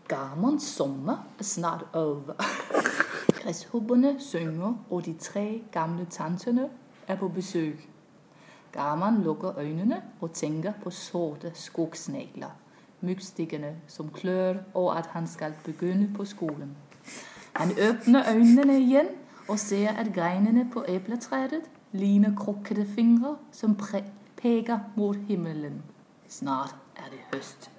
Garmons sommer er snart over. Græshopperne synger, og de 3 gamle tanterne er på besøg. Garmon lukker øjnene og tænker på sorte skogsnegler, mygstikkerne som klør over, at han skal begynde på skolen. Han åbner øjnene igen og ser, at greinene på æbletræet ligner krukkede fingre, som peger mod himmelen. Snart er det høst.